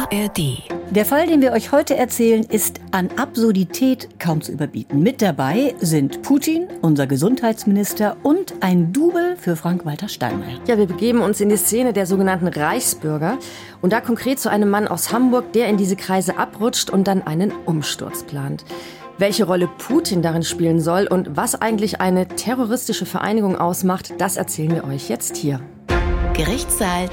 ARD. Der Fall, den wir euch heute erzählen, ist an Absurdität kaum zu überbieten. Mit dabei sind Putin, unser Gesundheitsminister und ein Double für Frank-Walter Steinmeier. Ja, wir begeben uns in die Szene der sogenannten Reichsbürger und da konkret zu einem Mann aus Hamburg, der in diese Kreise abrutscht und dann einen Umsturz plant. Welche Rolle Putin darin spielen soll und was eigentlich eine terroristische Vereinigung ausmacht, das erzählen wir euch jetzt hier. Gerichtssaal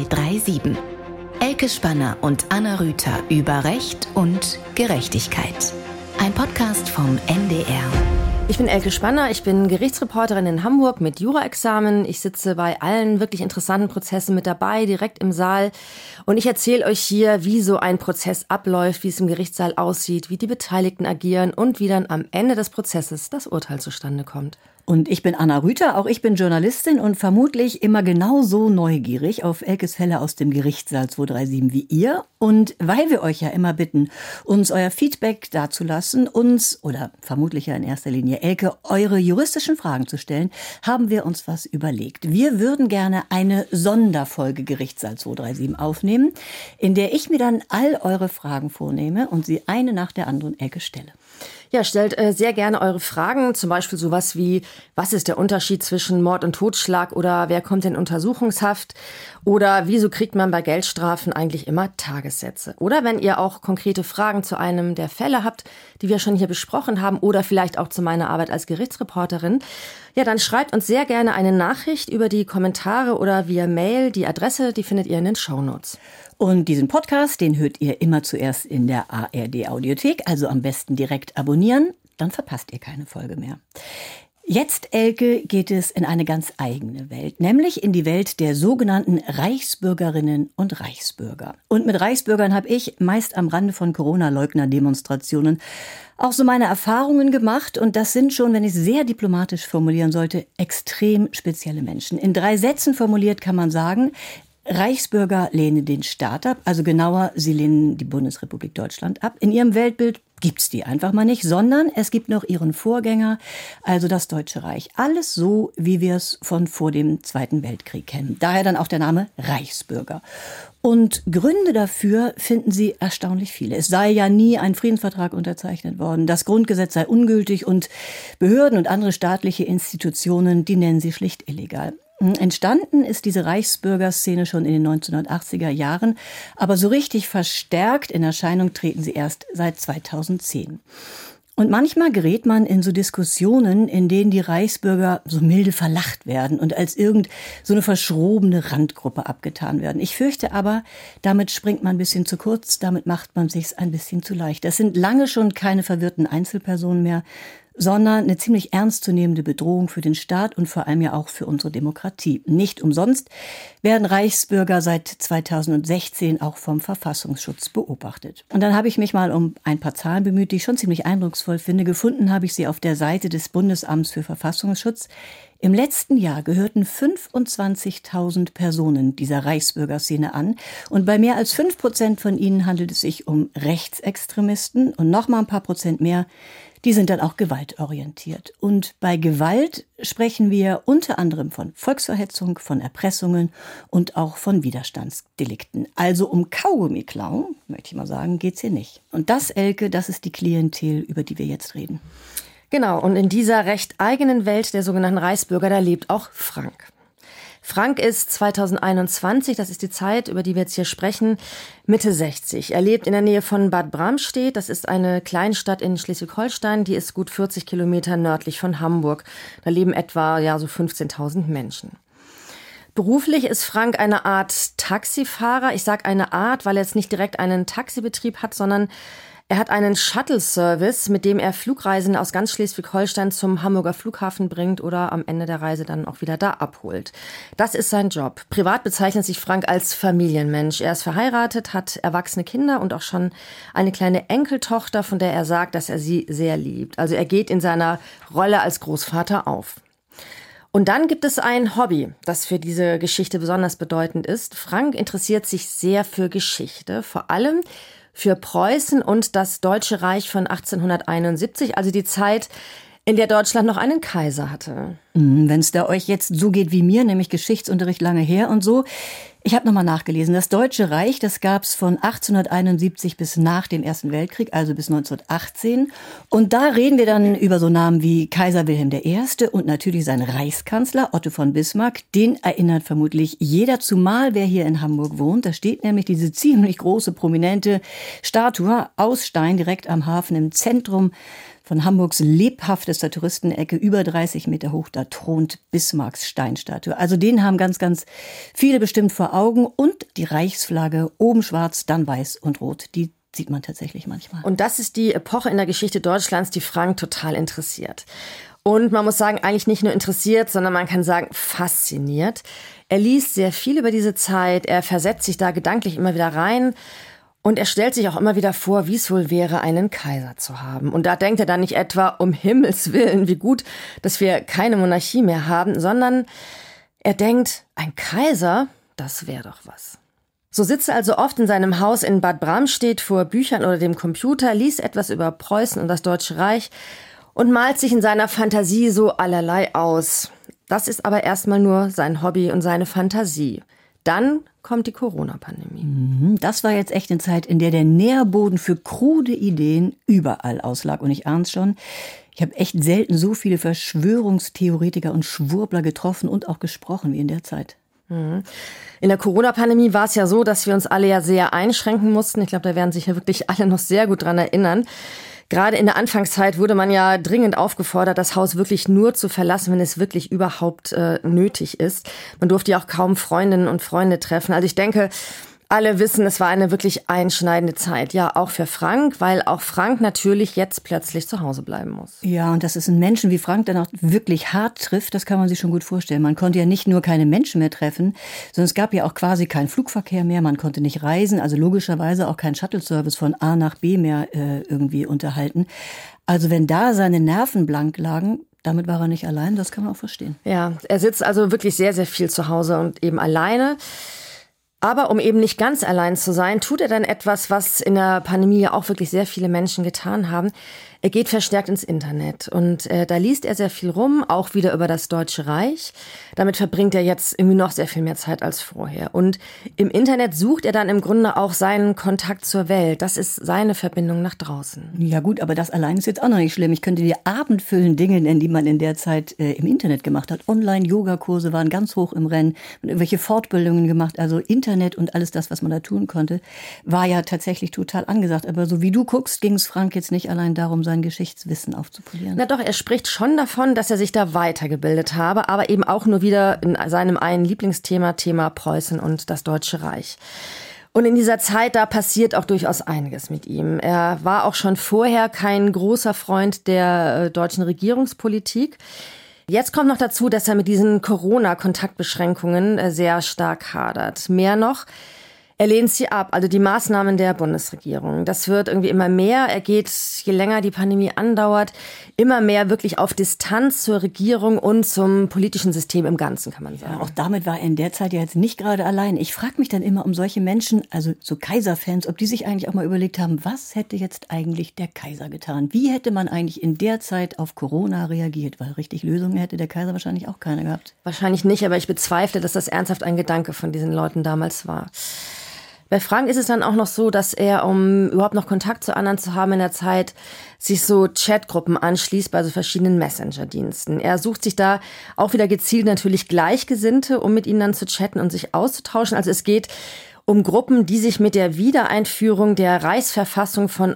237. Elke Spanner und Anna Rüther über Recht und Gerechtigkeit. Ein Podcast vom NDR. Ich bin Elke Spanner, ich bin Gerichtsreporterin in Hamburg mit Juraexamen. Ich sitze bei allen wirklich interessanten Prozessen mit dabei, direkt im Saal. Und ich erzähle euch hier, wie so ein Prozess abläuft, wie es im Gerichtssaal aussieht, wie die Beteiligten agieren und wie dann am Ende des Prozesses das Urteil zustande kommt. Und ich bin Anna Rüther, auch ich bin Journalistin und vermutlich immer genauso neugierig auf Elkes Fälle aus dem Gerichtssaal 237 wie ihr. Und weil wir euch ja immer bitten, uns euer Feedback dazulassen, uns, oder vermutlich ja in erster Linie Elke, eure juristischen Fragen zu stellen, haben wir uns was überlegt. Wir würden gerne eine Sonderfolge Gerichtssaal 237 aufnehmen, in der ich mir dann all eure Fragen vornehme und sie eine nach der anderen Elke stelle. Ja, stellt sehr gerne eure Fragen, zum Beispiel sowas wie, was ist der Unterschied zwischen Mord und Totschlag oder wer kommt in Untersuchungshaft oder wieso kriegt man bei Geldstrafen eigentlich immer Tagessätze? Oder wenn ihr auch konkrete Fragen zu einem der Fälle habt, die wir schon hier besprochen haben oder vielleicht auch zu meiner Arbeit als Gerichtsreporterin, ja, dann schreibt uns sehr gerne eine Nachricht über die Kommentare oder via Mail. Die Adresse, die findet ihr in den Shownotes. Und diesen Podcast, den hört ihr immer zuerst in der ARD-Audiothek, also am besten direkt abonnieren, dann verpasst ihr keine Folge mehr. Jetzt, Elke, geht es in eine ganz eigene Welt, nämlich in die Welt der sogenannten Reichsbürgerinnen und Reichsbürger. Und mit Reichsbürgern habe ich meist am Rande von Corona-Leugner-Demonstrationen auch so meine Erfahrungen gemacht. Und das sind schon, wenn ich es sehr diplomatisch formulieren sollte, extrem spezielle Menschen. In 3 Sätzen formuliert kann man sagen: Reichsbürger lehnen den Staat ab, also genauer, sie lehnen die Bundesrepublik Deutschland ab. In ihrem Weltbild gibt's die einfach mal nicht, sondern es gibt noch ihren Vorgänger, also das Deutsche Reich. Alles so, wie wir es von vor dem Zweiten Weltkrieg kennen. Daher dann auch der Name Reichsbürger. Und Gründe dafür finden Sie erstaunlich viele. Es sei ja nie ein Friedensvertrag unterzeichnet worden, das Grundgesetz sei ungültig und Behörden und andere staatliche Institutionen, die nennen sie schlicht illegal. Entstanden ist diese Reichsbürgerszene schon in den 1980er Jahren, aber so richtig verstärkt in Erscheinung treten sie erst seit 2010. Und manchmal gerät man in so Diskussionen, in denen die Reichsbürger so milde verlacht werden und als so eine verschrobene Randgruppe abgetan werden. Ich fürchte aber, damit springt man ein bisschen zu kurz, damit macht man sich's ein bisschen zu leicht. Das sind lange schon keine verwirrten Einzelpersonen mehr, sondern eine ziemlich ernstzunehmende Bedrohung für den Staat und vor allem ja auch für unsere Demokratie. Nicht umsonst werden Reichsbürger seit 2016 auch vom Verfassungsschutz beobachtet. Und dann habe ich mich mal um ein paar Zahlen bemüht, die ich schon ziemlich eindrucksvoll finde. Gefunden habe ich sie auf der Seite des Bundesamts für Verfassungsschutz. Im letzten Jahr gehörten 25.000 Personen dieser Reichsbürgerszene an. Und bei mehr als 5% von ihnen handelt es sich um Rechtsextremisten und noch mal ein paar Prozent mehr, die sind dann auch gewaltorientiert. Und bei Gewalt sprechen wir unter anderem von Volksverhetzung, von Erpressungen und auch von Widerstandsdelikten. Also um Kaugummi-Klauen, möchte ich mal sagen, geht's hier nicht. Und das, Elke, das ist die Klientel, über die wir jetzt reden. Genau, und in dieser recht eigenen Welt der sogenannten Reichsbürger, da lebt auch Frank. Frank ist 2021, das ist die Zeit, über die wir jetzt hier sprechen, Mitte 60. Er lebt in der Nähe von Bad Bramstedt. Das ist eine Kleinstadt in Schleswig-Holstein. Die ist gut 40 Kilometer nördlich von Hamburg. Da leben etwa so 15.000 Menschen. Beruflich ist Frank eine Art Taxifahrer. Ich sage eine Art, weil er jetzt nicht direkt einen Taxibetrieb hat, sondern er hat einen Shuttle-Service, mit dem er Flugreisende aus ganz Schleswig-Holstein zum Hamburger Flughafen bringt oder am Ende der Reise dann auch wieder da abholt. Das ist sein Job. Privat bezeichnet sich Frank als Familienmensch. Er ist verheiratet, hat erwachsene Kinder und auch schon eine kleine Enkeltochter, von der er sagt, dass er sie sehr liebt. Also er geht in seiner Rolle als Großvater auf. Und dann gibt es ein Hobby, das für diese Geschichte besonders bedeutend ist. Frank interessiert sich sehr für Geschichte, vor allem für Preußen und das Deutsche Reich von 1871, also die Zeit, in der Deutschland noch einen Kaiser hatte. Wenn es da euch jetzt so geht wie mir, nämlich Geschichtsunterricht lange her und so. Ich habe nochmal nachgelesen. Das Deutsche Reich, das gab's von 1871 bis nach dem Ersten Weltkrieg, also bis 1918. Und da reden wir dann über so Namen wie Kaiser Wilhelm I. und natürlich sein Reichskanzler Otto von Bismarck. Den erinnert vermutlich jeder, zumal wer hier in Hamburg wohnt. Da steht nämlich diese ziemlich große, prominente Statue aus Stein direkt am Hafen im Zentrum von Hamburgs lebhaftester Touristenecke, über 30 Meter hoch, da thront Bismarcks Steinstatue. Also den haben ganz, ganz viele bestimmt vor Augen. Und die Reichsflagge, oben schwarz, dann weiß und rot, die sieht man tatsächlich manchmal. Und das ist die Epoche in der Geschichte Deutschlands, die Frank total interessiert. Und man muss sagen, eigentlich nicht nur interessiert, sondern man kann sagen, fasziniert. Er liest sehr viel über diese Zeit, er versetzt sich da gedanklich immer wieder rein. Und er stellt sich auch immer wieder vor, wie es wohl wäre, einen Kaiser zu haben. Und da denkt er dann nicht etwa, um Himmels Willen, wie gut, dass wir keine Monarchie mehr haben, sondern er denkt, ein Kaiser, das wäre doch was. So sitzt er also oft in seinem Haus in Bad Bramstedt vor Büchern oder dem Computer, liest etwas über Preußen und das Deutsche Reich und malt sich in seiner Fantasie so allerlei aus. Das ist aber erstmal nur sein Hobby und seine Fantasie. Dann kommt die Corona-Pandemie. Das war jetzt echt eine Zeit, in der der Nährboden für krude Ideen überall auslag. Und ich ahn's schon, ich habe echt selten so viele Verschwörungstheoretiker und Schwurbler getroffen und auch gesprochen wie in der Zeit. In der Corona-Pandemie war es ja so, dass wir uns alle ja sehr einschränken mussten. Ich glaube, da werden sich ja wirklich alle noch sehr gut dran erinnern. Gerade in der Anfangszeit wurde man ja dringend aufgefordert, das Haus wirklich nur zu verlassen, wenn es wirklich überhaupt nötig ist. Man durfte ja auch kaum Freundinnen und Freunde treffen. Also ich denke, alle wissen, es war eine wirklich einschneidende Zeit. Ja, auch für Frank, weil auch Frank natürlich jetzt plötzlich zu Hause bleiben muss. Ja, und dass es einen Menschen wie Frank dann auch wirklich hart trifft, das kann man sich schon gut vorstellen. Man konnte ja nicht nur keine Menschen mehr treffen, sondern es gab ja auch quasi keinen Flugverkehr mehr. Man konnte nicht reisen, also logischerweise auch keinen Shuttle-Service von A nach B mehr irgendwie unterhalten. Also wenn da seine Nerven blank lagen, damit war er nicht allein, das kann man auch verstehen. Ja, er sitzt also wirklich sehr, sehr viel zu Hause und eben alleine. Aber um eben nicht ganz allein zu sein, tut er dann etwas, was in der Pandemie auch wirklich sehr viele Menschen getan haben. Er geht verstärkt ins Internet und da liest er sehr viel rum, auch wieder über das Deutsche Reich. Damit verbringt er jetzt irgendwie noch sehr viel mehr Zeit als vorher. Und im Internet sucht er dann im Grunde auch seinen Kontakt zur Welt. Das ist seine Verbindung nach draußen. Ja gut, aber das allein ist jetzt auch noch nicht schlimm. Ich könnte dir abendfüllend Dinge nennen, die man in der Zeit im Internet gemacht hat. Online-Yoga-Kurse waren ganz hoch im Rennen, und irgendwelche Fortbildungen gemacht. Also Internet und alles das, was man da tun konnte, war ja tatsächlich total angesagt. Aber so wie du guckst, ging es Frank jetzt nicht allein darum, sein Geschichtswissen aufzupolieren. Na doch, er spricht schon davon, dass er sich da weitergebildet habe, aber eben auch nur wieder in seinem einen Lieblingsthema, Thema Preußen und das Deutsche Reich. Und in dieser Zeit, da passiert auch durchaus einiges mit ihm. Er war auch schon vorher kein großer Freund der deutschen Regierungspolitik. Jetzt kommt noch dazu, dass er mit diesen Corona-Kontaktbeschränkungen sehr stark hadert. Mehr noch, er lehnt sie ab, also die Maßnahmen der Bundesregierung. Das wird irgendwie immer mehr. Er geht, je länger die Pandemie andauert, immer mehr wirklich auf Distanz zur Regierung und zum politischen System im Ganzen, kann man sagen. Ja, auch damit war er in der Zeit ja jetzt nicht gerade allein. Ich frage mich dann immer um solche Menschen, also so Kaiserfans, ob die sich eigentlich auch mal überlegt haben, was hätte jetzt eigentlich der Kaiser getan? Wie hätte man eigentlich in der Zeit auf Corona reagiert? Weil richtig Lösungen hätte der Kaiser wahrscheinlich auch keine gehabt. Wahrscheinlich nicht, aber ich bezweifle, dass das ernsthaft ein Gedanke von diesen Leuten damals war. Bei Frank ist es dann auch noch so, dass er, um überhaupt noch Kontakt zu anderen zu haben in der Zeit, sich so Chatgruppen anschließt bei so verschiedenen Messenger-Diensten. Er sucht sich da auch wieder gezielt natürlich Gleichgesinnte, um mit ihnen dann zu chatten und sich auszutauschen. Also es geht um Gruppen, die sich mit der Wiedereinführung der Reichsverfassung von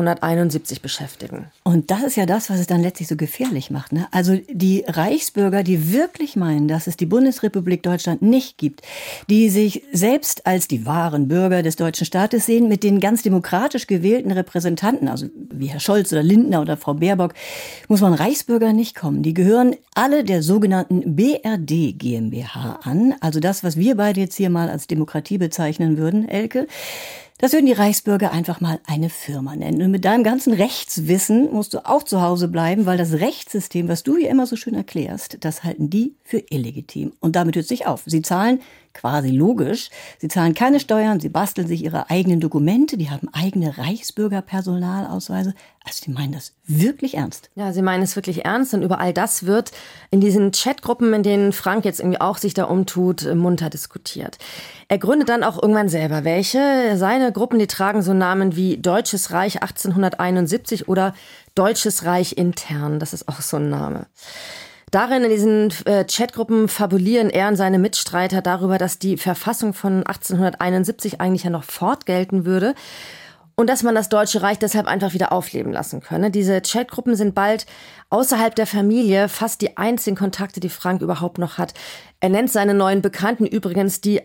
1871 beschäftigen. Und das ist ja das, was es dann letztlich so gefährlich macht, ne? Also die Reichsbürger, die wirklich meinen, dass es die Bundesrepublik Deutschland nicht gibt, die sich selbst als die wahren Bürger des deutschen Staates sehen, mit den ganz demokratisch gewählten Repräsentanten, also wie Herr Scholz oder Lindner oder Frau Baerbock, muss man Reichsbürger nicht kommen. Die gehören alle der sogenannten BRD GmbH an, also das, was wir beide jetzt hier mal als Demokratie bezeichnen würden, Elke. Das würden die Reichsbürger einfach mal eine Firma nennen. Und mit deinem ganzen Rechtswissen musst du auch zu Hause bleiben, weil das Rechtssystem, was du hier immer so schön erklärst, das halten die für illegitim. Und damit hört es sich auf. Sie zahlen quasi logisch. Sie zahlen keine Steuern, sie basteln sich ihre eigenen Dokumente, die haben eigene Reichsbürgerpersonalausweise. Also die meinen das wirklich ernst. Ja, sie meinen es wirklich ernst und über all das wird in diesen Chatgruppen, in denen Frank jetzt irgendwie auch sich da umtut, munter diskutiert. Er gründet dann auch irgendwann selber welche. Seine Gruppen, die tragen so Namen wie Deutsches Reich 1871 oder Deutsches Reich intern. Das ist auch so ein Name. Darin, in diesen Chatgruppen, fabulieren er und seine Mitstreiter darüber, dass die Verfassung von 1871 eigentlich ja noch fortgelten würde und dass man das Deutsche Reich deshalb einfach wieder aufleben lassen könne. Diese Chatgruppen sind bald außerhalb der Familie fast die einzigen Kontakte, die Frank überhaupt noch hat. Er nennt seine neuen Bekannten übrigens die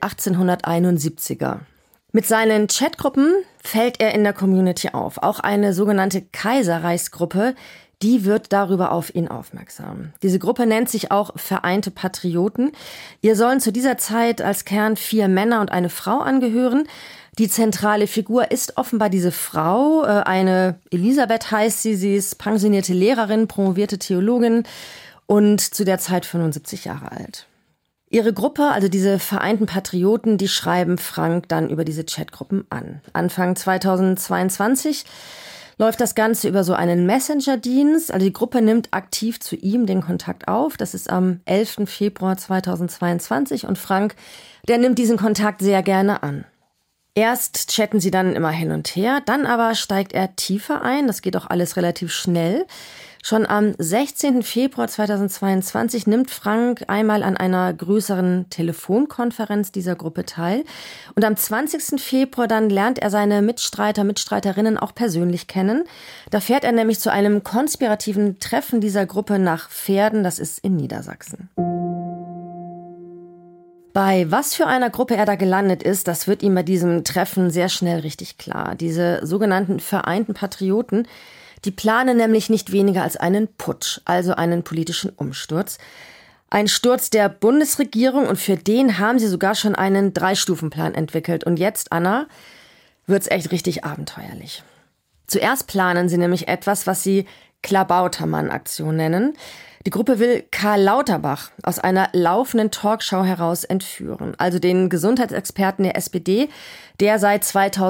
1871er. Mit seinen Chatgruppen fällt er in der Community auf. Auch eine sogenannte Kaiserreichsgruppe, die wird darüber auf ihn aufmerksam. Diese Gruppe nennt sich auch Vereinte Patrioten. Ihr sollen zu dieser Zeit als Kern 4 Männer und eine Frau angehören. Die zentrale Figur ist offenbar diese Frau, eine Elisabeth heißt sie. Sie ist pensionierte Lehrerin, promovierte Theologin und zu der Zeit 75 Jahre alt. Ihre Gruppe, also diese Vereinten Patrioten, die schreiben Frank dann über diese Chatgruppen an. Anfang 2022 läuft das Ganze über so einen Messenger-Dienst. Also die Gruppe nimmt aktiv zu ihm den Kontakt auf. Das ist am 11. Februar 2022 und Frank, der nimmt diesen Kontakt sehr gerne an. Erst chatten sie dann immer hin und her, dann aber steigt er tiefer ein. Das geht auch alles relativ schnell. Schon am 16. Februar 2022 nimmt Frank einmal an einer größeren Telefonkonferenz dieser Gruppe teil. Und am 20. Februar dann lernt er seine Mitstreiterinnen auch persönlich kennen. Da fährt er nämlich zu einem konspirativen Treffen dieser Gruppe nach Verden, das ist in Niedersachsen. Bei was für einer Gruppe er da gelandet ist, das wird ihm bei diesem Treffen sehr schnell richtig klar. Diese sogenannten Vereinten Patrioten, die planen nämlich nicht weniger als einen Putsch, also einen politischen Umsturz. Ein Sturz der Bundesregierung und für den haben sie sogar schon einen 3-Stufen-Plan entwickelt. Und jetzt, Anna, wird's echt richtig abenteuerlich. Zuerst planen sie nämlich etwas, was sie Klabautermann-Aktion nennen. Die Gruppe will Karl Lauterbach aus einer laufenden Talkshow heraus entführen, also den Gesundheitsexperten der SPD, der seit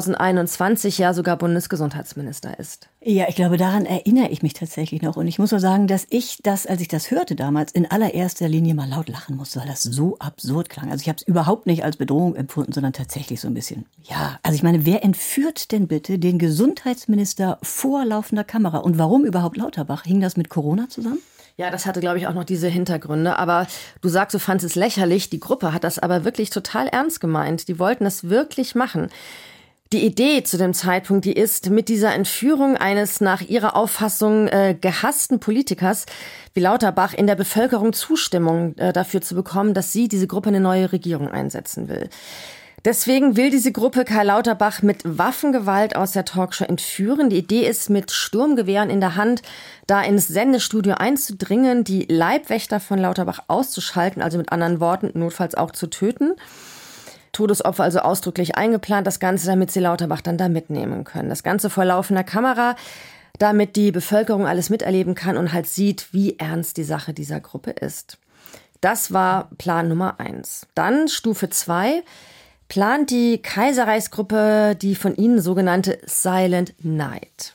2021 ja sogar Bundesgesundheitsminister ist. Ja, ich glaube, daran erinnere ich mich tatsächlich noch. Und ich muss auch sagen, dass ich das, als ich das hörte damals, in allererster Linie mal laut lachen musste, weil das so absurd klang. Also ich habe es überhaupt nicht als Bedrohung empfunden, sondern tatsächlich so ein bisschen. Ja, also ich meine, wer entführt denn bitte den Gesundheitsminister vor laufender Kamera? Und warum überhaupt Lauterbach? Hing das mit Corona zusammen? Ja, das hatte, glaube ich, auch noch diese Hintergründe. Aber du sagst, du fandst es lächerlich. Die Gruppe hat das aber wirklich total ernst gemeint. Die wollten das wirklich machen. Die Idee zu dem Zeitpunkt, die ist, mit dieser Entführung eines nach ihrer Auffassung gehassten Politikers wie Lauterbach in der Bevölkerung Zustimmung dafür zu bekommen, dass sie diese Gruppe eine neue Regierung einsetzen will. Deswegen will diese Gruppe Karl Lauterbach mit Waffengewalt aus der Talkshow entführen. Die Idee ist, mit Sturmgewehren in der Hand da ins Sendestudio einzudringen, die Leibwächter von Lauterbach auszuschalten, also mit anderen Worten notfalls auch zu töten. Todesopfer also ausdrücklich eingeplant, das Ganze, damit sie Lauterbach dann da mitnehmen können. Das Ganze vor laufender Kamera, damit die Bevölkerung alles miterleben kann und halt sieht, wie ernst die Sache dieser Gruppe ist. Das war Plan Nummer 1. Dann Stufe 2. Plant die Kaiserreichsgruppe die von ihnen sogenannte Silent Night.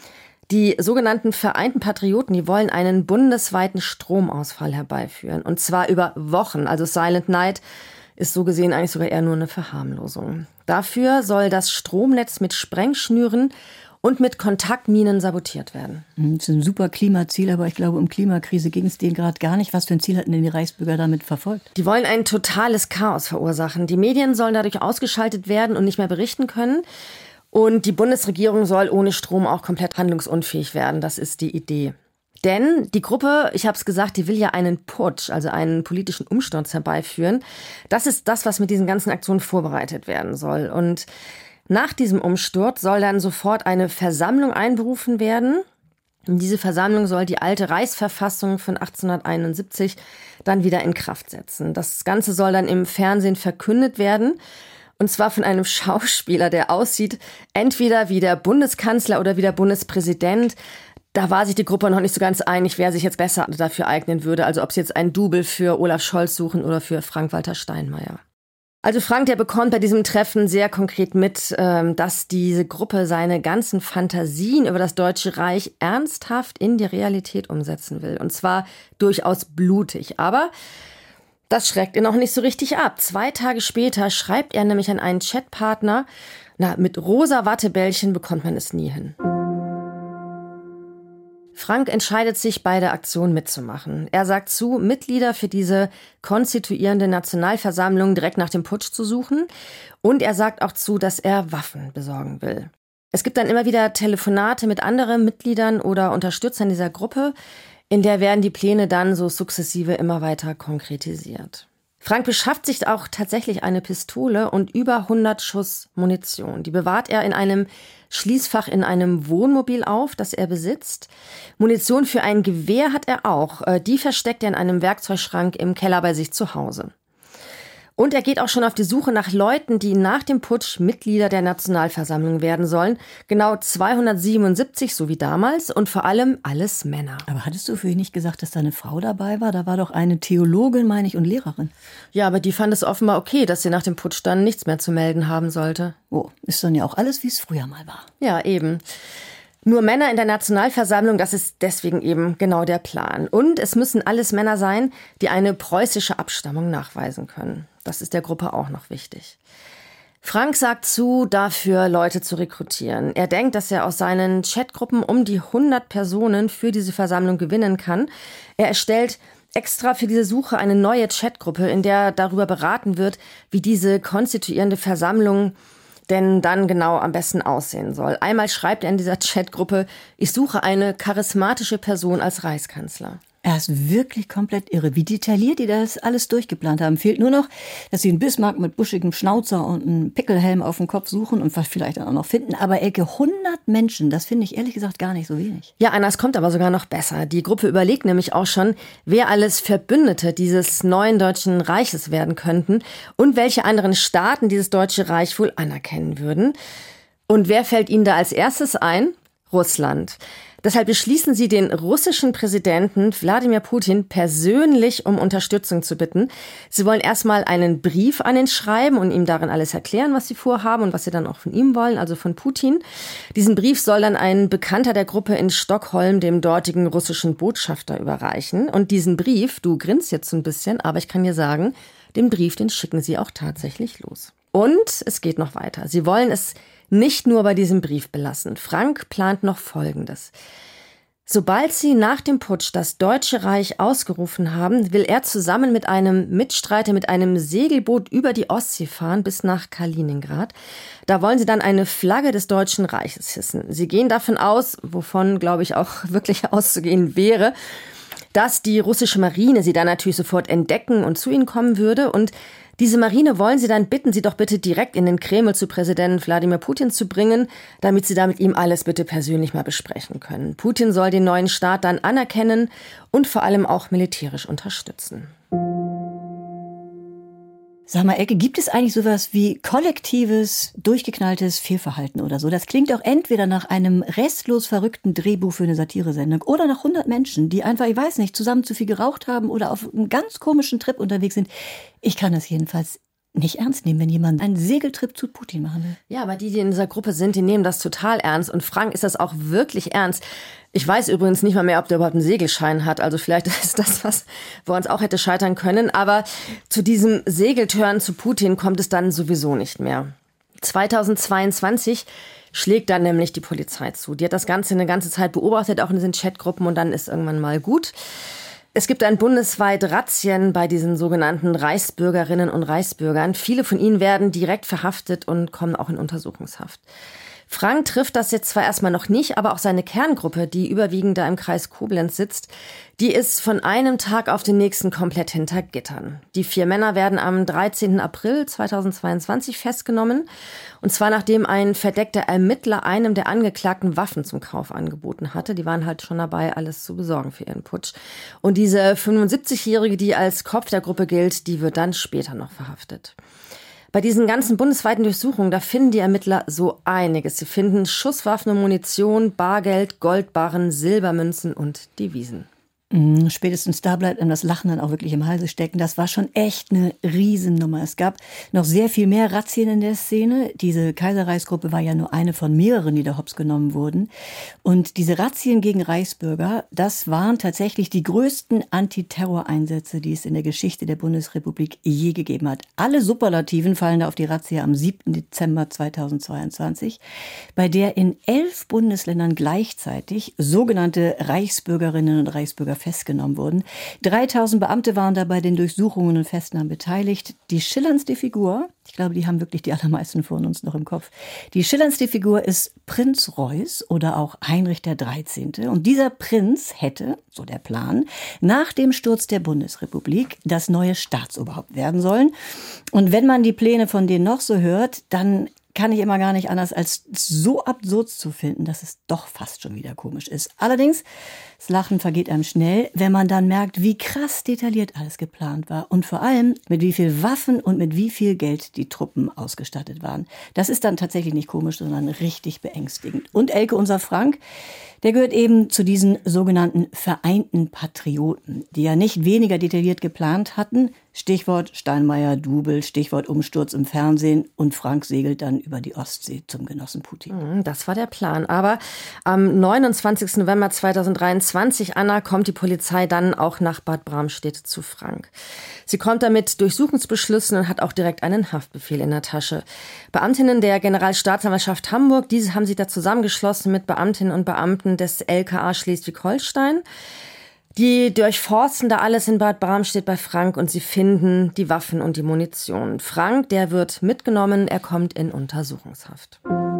Die sogenannten Vereinten Patrioten, die wollen einen bundesweiten Stromausfall herbeiführen. Und zwar über Wochen. Also Silent Night ist so gesehen eigentlich sogar eher nur eine Verharmlosung. Dafür soll das Stromnetz mit Sprengschnüren und mit Kontaktminen sabotiert werden. Das ist ein super Klimaziel, aber ich glaube, um Klimakrise ging es denen gerade gar nicht. Was für ein Ziel hatten denn die Reichsbürger damit verfolgt? Die wollen ein totales Chaos verursachen. Die Medien sollen dadurch ausgeschaltet werden und nicht mehr berichten können. Und die Bundesregierung soll ohne Strom auch komplett handlungsunfähig werden. Das ist die Idee. Denn die Gruppe, ich habe es gesagt, die will ja einen Putsch, also einen politischen Umsturz herbeiführen. Das ist das, was mit diesen ganzen Aktionen vorbereitet werden soll. Und nach diesem Umsturz soll dann sofort eine Versammlung einberufen werden. Und diese Versammlung soll die alte Reichsverfassung von 1871 dann wieder in Kraft setzen. Das Ganze soll dann im Fernsehen verkündet werden. Und zwar von einem Schauspieler, der aussieht entweder wie der Bundeskanzler oder wie der Bundespräsident. Da war sich die Gruppe noch nicht so ganz einig, wer sich jetzt besser dafür eignen würde. Also ob sie jetzt ein Double für Olaf Scholz suchen oder für Frank-Walter Steinmeier. Also Frank, der bekommt bei diesem Treffen sehr konkret mit, dass diese Gruppe seine ganzen Fantasien über das Deutsche Reich ernsthaft in die Realität umsetzen will. Und zwar durchaus blutig. Aber das schreckt ihn auch nicht so richtig ab. 2 Tage später schreibt er nämlich an einen Chatpartner, mit rosa Wattebällchen bekommt man es nie hin. Frank entscheidet sich, bei der Aktion mitzumachen. Er sagt zu, Mitglieder für diese konstituierende Nationalversammlung direkt nach dem Putsch zu suchen. Und er sagt auch zu, dass er Waffen besorgen will. Es gibt dann immer wieder Telefonate mit anderen Mitgliedern oder Unterstützern dieser Gruppe. In der werden die Pläne dann so sukzessive immer weiter konkretisiert. Frank beschafft sich auch tatsächlich eine Pistole und über 100 Schuss Munition. Die bewahrt er in einem Schließfach in einem Wohnmobil auf, das er besitzt. Munition für ein Gewehr hat er auch. Die versteckt er in einem Werkzeugschrank im Keller bei sich zu Hause. Und er geht auch schon auf die Suche nach Leuten, die nach dem Putsch Mitglieder der Nationalversammlung werden sollen. Genau 277, so wie damals, und vor allem alles Männer. Aber hattest du vorhin nicht gesagt, dass da eine Frau dabei war? Da war doch eine Theologin, meine ich, und Lehrerin. Ja, aber die fand es offenbar okay, dass sie nach dem Putsch dann nichts mehr zu melden haben sollte. Oh, ist dann ja auch alles, wie es früher mal war. Ja, eben. Nur Männer in der Nationalversammlung, das ist deswegen eben genau der Plan. Und es müssen alles Männer sein, die eine preußische Abstammung nachweisen können. Das ist der Gruppe auch noch wichtig. Frank sagt zu, dafür Leute zu rekrutieren. Er denkt, dass er aus seinen Chatgruppen um die 100 Personen für diese Versammlung gewinnen kann. Er erstellt extra für diese Suche eine neue Chatgruppe, in der darüber beraten wird, wie diese konstituierende Versammlung denn dann genau am besten aussehen soll. Einmal schreibt er in dieser Chatgruppe, ich suche eine charismatische Person als Reichskanzler. Er ist wirklich komplett irre, wie detailliert die das alles durchgeplant haben. Fehlt nur noch, dass sie einen Bismarck mit buschigem Schnauzer und einen Pickelhelm auf dem Kopf suchen und was vielleicht auch noch finden. Aber Elke, 100 Menschen, das finde ich ehrlich gesagt gar nicht so wenig. Ja, Anna, es kommt aber sogar noch besser. Die Gruppe überlegt nämlich auch schon, wer alles Verbündete dieses neuen Deutschen Reiches werden könnten und welche anderen Staaten dieses Deutsche Reich wohl anerkennen würden. Und wer fällt ihnen da als erstes ein? Russland. Deshalb beschließen sie, den russischen Präsidenten Wladimir Putin persönlich um Unterstützung zu bitten. Sie wollen erstmal einen Brief an ihn schreiben und ihm darin alles erklären, was sie vorhaben und was sie dann auch von ihm wollen, also von Putin. Diesen Brief soll dann ein Bekannter der Gruppe in Stockholm dem dortigen russischen Botschafter überreichen. Und diesen Brief, du grinst jetzt so ein bisschen, aber ich kann dir sagen, den Brief, den schicken sie auch tatsächlich los. Und es geht noch weiter. Sie wollen es nicht nur bei diesem Brief belassen. Frank plant noch Folgendes. Sobald sie nach dem Putsch das Deutsche Reich ausgerufen haben, will er zusammen mit einem Mitstreiter mit einem Segelboot über die Ostsee fahren bis nach Kaliningrad. Da wollen sie dann eine Flagge des Deutschen Reiches hissen. Sie gehen davon aus, wovon, glaube ich, auch wirklich auszugehen wäre, dass die russische Marine sie dann natürlich sofort entdecken und zu ihnen kommen würde. Und diese Marine wollen sie dann bitten, sie doch bitte direkt in den Kreml zu Präsident Wladimir Putin zu bringen, damit sie da mit ihm alles bitte persönlich mal besprechen können. Putin soll den neuen Staat dann anerkennen und vor allem auch militärisch unterstützen. Sag mal, Elke, gibt es eigentlich sowas wie kollektives, durchgeknalltes Fehlverhalten oder so? Das klingt doch entweder nach einem restlos verrückten Drehbuch für eine Satiresendung oder nach 100 Menschen, die einfach, ich weiß nicht, zusammen zu viel geraucht haben oder auf einem ganz komischen Trip unterwegs sind. Ich kann das jedenfalls nicht ernst nehmen, wenn jemand einen Segeltrip zu Putin machen will. Ja, aber die in dieser Gruppe sind, die nehmen das total ernst. Und Frank ist das auch wirklich ernst. Ich weiß übrigens nicht mal mehr, ob der überhaupt einen Segelschein hat. Also vielleicht ist das was, wo uns auch hätte scheitern können. Aber zu diesem Segeltörn zu Putin kommt es dann sowieso nicht mehr. 2022 schlägt dann nämlich die Polizei zu. Die hat das Ganze eine ganze Zeit beobachtet, auch in diesen Chatgruppen, und dann ist irgendwann mal gut. Es gibt dann bundesweit Razzien bei diesen sogenannten Reichsbürgerinnen und Reichsbürgern. Viele von ihnen werden direkt verhaftet und kommen auch in Untersuchungshaft. Frank trifft das jetzt zwar erstmal noch nicht, aber auch seine Kerngruppe, die überwiegend da im Kreis Koblenz sitzt, die ist von einem Tag auf den nächsten komplett hinter Gittern. Die 4 Männer werden am 13. April 2022 festgenommen. Und zwar nachdem ein verdeckter Ermittler einem der Angeklagten Waffen zum Kauf angeboten hatte. Die waren halt schon dabei, alles zu besorgen für ihren Putsch. Und diese 75-Jährige, die als Kopf der Gruppe gilt, die wird dann später noch verhaftet. Bei diesen ganzen bundesweiten Durchsuchungen, da finden die Ermittler so einiges. Sie finden Schusswaffen und Munition, Bargeld, Goldbarren, Silbermünzen und Devisen. Spätestens da bleibt einem das Lachen dann auch wirklich im Halse stecken. Das war schon echt eine Riesennummer. Es gab noch sehr viel mehr Razzien in der Szene. Diese Kaiserreichsgruppe war ja nur eine von mehreren, die da hops genommen wurden. Und diese Razzien gegen Reichsbürger, das waren tatsächlich die größten Antiterroreinsätze, die es in der Geschichte der Bundesrepublik je gegeben hat. Alle Superlativen fallen da auf die Razzia am 7. Dezember 2022, bei der in 11 Bundesländern gleichzeitig sogenannte Reichsbürgerinnen und Reichsbürger festgenommen wurden. 3000 Beamte waren da bei den Durchsuchungen und Festnahmen beteiligt. Die schillerndste Figur, ich glaube, die haben wirklich die allermeisten von uns noch im Kopf, die schillerndste Figur ist Prinz Reuß oder auch Heinrich der 13. Und dieser Prinz hätte, so der Plan, nach dem Sturz der Bundesrepublik das neue Staatsoberhaupt werden sollen. Und wenn man die Pläne von denen noch so hört, dann kann ich immer gar nicht anders, als so absurd zu finden, dass es doch fast schon wieder komisch ist. Allerdings, das Lachen vergeht einem schnell, wenn man dann merkt, wie krass detailliert alles geplant war und vor allem, mit wie viel Waffen und mit wie viel Geld die Truppen ausgestattet waren. Das ist dann tatsächlich nicht komisch, sondern richtig beängstigend. Und Elke, unser Frank, der gehört eben zu diesen sogenannten vereinten Patrioten, die ja nicht weniger detailliert geplant hatten. Stichwort Steinmeier-Dubel, Stichwort Umsturz im Fernsehen und Frank segelt dann über die Ostsee zum Genossen Putin. Das war der Plan. Aber am 29. November 2023, Anna, kommt die Polizei dann auch nach Bad Bramstedt zu Frank. Sie kommt da mit Durchsuchungsbeschlüssen und hat auch direkt einen Haftbefehl in der Tasche. Beamtinnen der Generalstaatsanwaltschaft Hamburg, diese haben sich da zusammengeschlossen mit Beamtinnen und Beamten des LKA Schleswig-Holstein. Die durchforsten da alles in Bad Bramstedt bei Frank und sie finden die Waffen und die Munition. Frank, der wird mitgenommen, er kommt in Untersuchungshaft.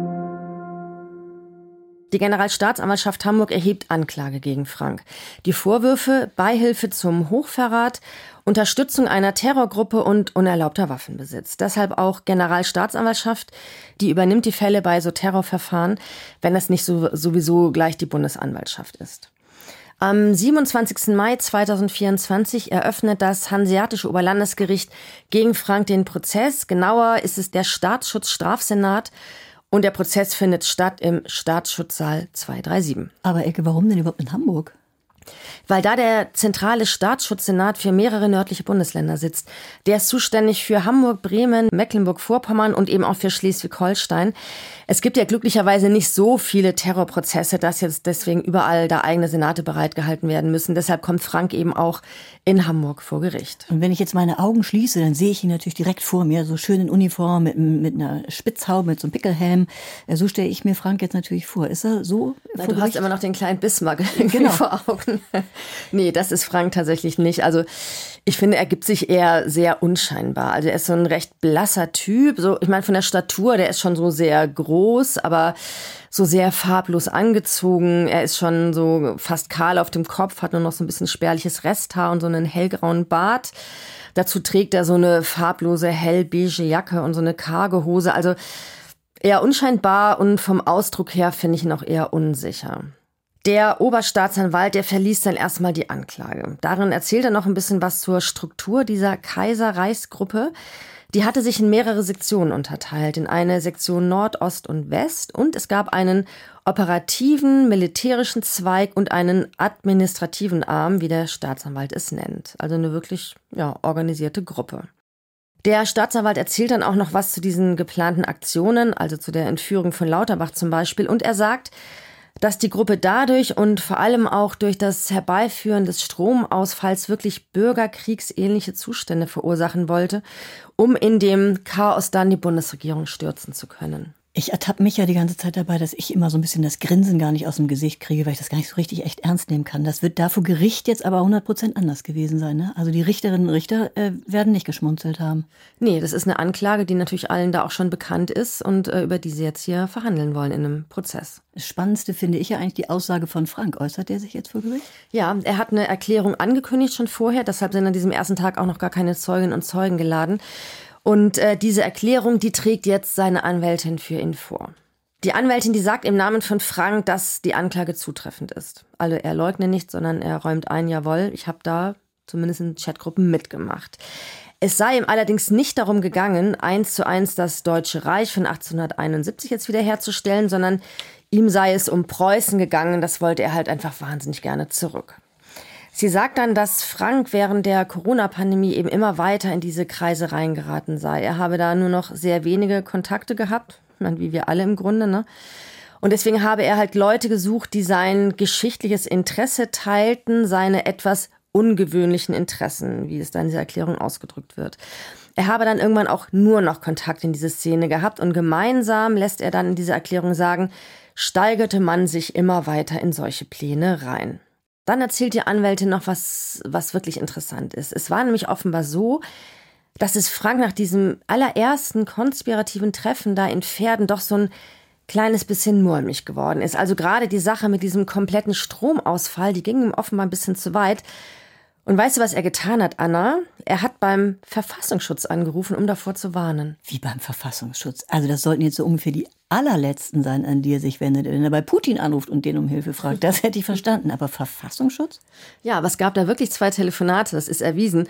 Die Generalstaatsanwaltschaft Hamburg erhebt Anklage gegen Frank. Die Vorwürfe: Beihilfe zum Hochverrat, Unterstützung einer Terrorgruppe und unerlaubter Waffenbesitz. Deshalb auch Generalstaatsanwaltschaft, die übernimmt die Fälle bei so Terrorverfahren, wenn das nicht sowieso gleich die Bundesanwaltschaft ist. Am 27. Mai 2024 eröffnet das Hanseatische Oberlandesgericht gegen Frank den Prozess. Genauer ist es der Staatsschutzstrafsenat. Und der Prozess findet statt im Staatsschutzsaal 237. Aber Elke, warum denn überhaupt in Hamburg? Weil da der zentrale Staatsschutzsenat für mehrere nördliche Bundesländer sitzt. Der ist zuständig für Hamburg, Bremen, Mecklenburg-Vorpommern und eben auch für Schleswig-Holstein. Es gibt ja glücklicherweise nicht so viele Terrorprozesse, dass jetzt deswegen überall da eigene Senate bereitgehalten werden müssen. Deshalb kommt Frank eben auch in Hamburg vor Gericht. Und wenn ich jetzt meine Augen schließe, dann sehe ich ihn natürlich direkt vor mir, so schön in Uniform, mit einer Spitzhaube, mit so einem Pickelhelm. So stelle ich mir Frank jetzt natürlich vor. Ist er so? Du hast immer noch den kleinen Bismarck genau vor Augen. Nee, das ist Frank tatsächlich nicht. Also ich finde, er gibt sich eher sehr unscheinbar. Also er ist so ein recht blasser Typ. So, ich meine, von der Statur, der ist schon so sehr groß, aber so sehr farblos angezogen. Er ist schon so fast kahl auf dem Kopf, hat nur noch so ein bisschen spärliches Resthaar und so einen hellgrauen Bart. Dazu trägt er so eine farblose, hellbeige Jacke und so eine karge Hose. Also eher unscheinbar und vom Ausdruck her finde ich ihn auch eher unsicher. Der Oberstaatsanwalt, der verliest dann erstmal die Anklage. Darin erzählt er noch ein bisschen was zur Struktur dieser Kaiserreichsgruppe. Die hatte sich in mehrere Sektionen unterteilt, in eine Sektion Nord, Ost und West. Und es gab einen operativen, militärischen Zweig und einen administrativen Arm, wie der Staatsanwalt es nennt. Also eine wirklich organisierte Gruppe. Der Staatsanwalt erzählt dann auch noch was zu diesen geplanten Aktionen, also zu der Entführung von Lauterbach zum Beispiel. Und er sagt, dass die Gruppe dadurch und vor allem auch durch das Herbeiführen des Stromausfalls wirklich bürgerkriegsähnliche Zustände verursachen wollte, um in dem Chaos dann die Bundesregierung stürzen zu können. Ich ertappe mich ja die ganze Zeit dabei, dass ich immer so ein bisschen das Grinsen gar nicht aus dem Gesicht kriege, weil ich das gar nicht so richtig echt ernst nehmen kann. Das wird da vor Gericht jetzt aber 100% anders gewesen sein, ne? Also die Richterinnen und Richter werden nicht geschmunzelt haben. Nee, das ist eine Anklage, die natürlich allen da auch schon bekannt ist und über die sie jetzt hier verhandeln wollen in einem Prozess. Das Spannendste finde ich ja eigentlich die Aussage von Frank. Äußert er sich jetzt vor Gericht? Ja, er hat eine Erklärung angekündigt schon vorher, deshalb sind an diesem ersten Tag auch noch gar keine Zeuginnen und Zeugen geladen. Und diese Erklärung, die trägt jetzt seine Anwältin für ihn vor. Die Anwältin, die sagt im Namen von Frank, dass die Anklage zutreffend ist. Also er leugnet nicht, sondern er räumt ein, jawohl, ich habe da zumindest in Chatgruppen mitgemacht. Es sei ihm allerdings nicht darum gegangen, 1:1 das Deutsche Reich von 1871 jetzt wiederherzustellen, sondern ihm sei es um Preußen gegangen. Das wollte er halt einfach wahnsinnig gerne zurück. Sie sagt dann, dass Frank während der Corona-Pandemie eben immer weiter in diese Kreise reingeraten sei. Er habe da nur noch sehr wenige Kontakte gehabt, wie wir alle im Grunde, ne? Und deswegen habe er halt Leute gesucht, die sein geschichtliches Interesse teilten, seine etwas ungewöhnlichen Interessen, wie es da in dieser Erklärung ausgedrückt wird. Er habe dann irgendwann auch nur noch Kontakt in diese Szene gehabt und gemeinsam, lässt er dann in dieser Erklärung sagen, steigerte man sich immer weiter in solche Pläne rein. Dann erzählt die Anwältin noch was wirklich interessant ist. Es war nämlich offenbar so, dass es Frank nach diesem allerersten konspirativen Treffen da in Pferden doch so ein kleines bisschen mulmig geworden ist. Also gerade die Sache mit diesem kompletten Stromausfall, die ging ihm offenbar ein bisschen zu weit. Und weißt du, was er getan hat, Anna? Er hat beim Verfassungsschutz angerufen, um davor zu warnen. Wie beim Verfassungsschutz? Also das sollten jetzt so ungefähr die allerletzten sein, an die er sich wendet. Wenn er bei Putin anruft und den um Hilfe fragt, das hätte ich verstanden. Aber Verfassungsschutz? Ja, aber es gab da wirklich 2 Telefonate, das ist erwiesen.